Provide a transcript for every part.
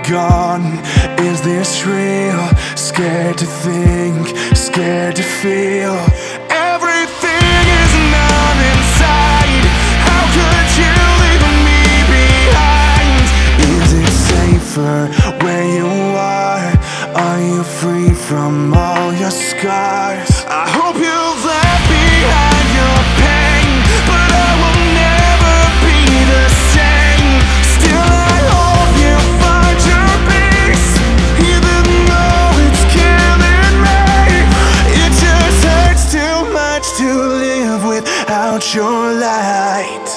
gone. Is this real? Scared to think, scared to feel. Everything is numb inside. How could you leave me behind? Is it safer where you are? Are you free from all your scars? I hope you've left behind your pain, but I will never be the same. Still I hope you find your peace, even though it's killing me. It just hurts too much to live without your light.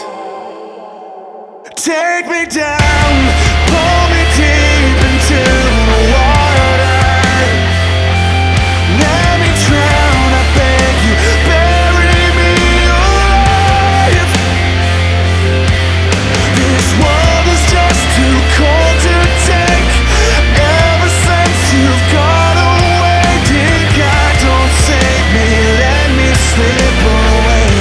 Take me down, pull me deep into the water. Let me drown, I beg you, bury me alive. This world is just too cold to take. Ever since you've gone away, dear God, don't save me, let me slip away.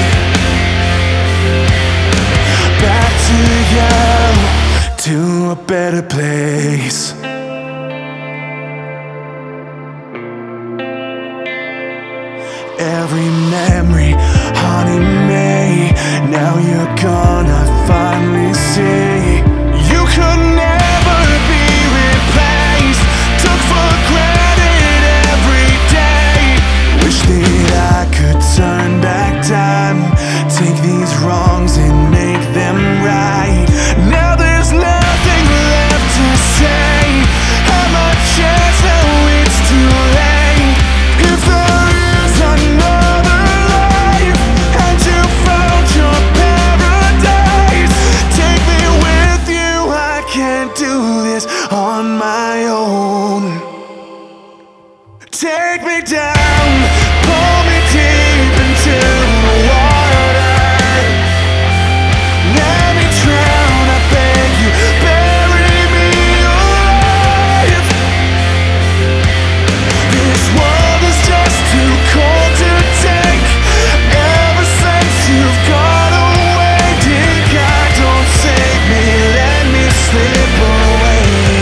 Back to you, to a better place. Every memory haunting me. Now you're gone, I finally see. You could never be replaced. Took for granted every day. Wish that I could turn back time, take these wrongs and make them right. Now there's nothing left to say. I'm a chance, now it's too late. If there is another life and you found your paradise, take me with you, I can't do this on my own. Take me down, pull me deep into the water. Let me drown, I beg you, bury me alive. This world is just too cold to take. Ever since you've gone away, dear God, don't save me, let me slip away.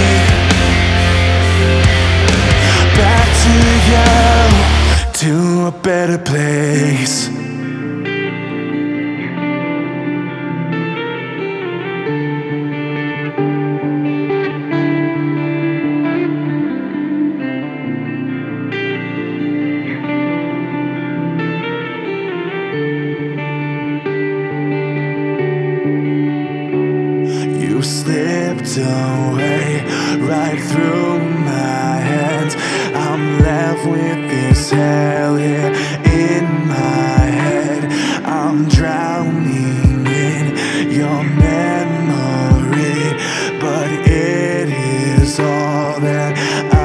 Back to you, to a better place. You slipped away right through my hands. I'm left with this hell here in my head. I'm drowning in your memory, but it is all that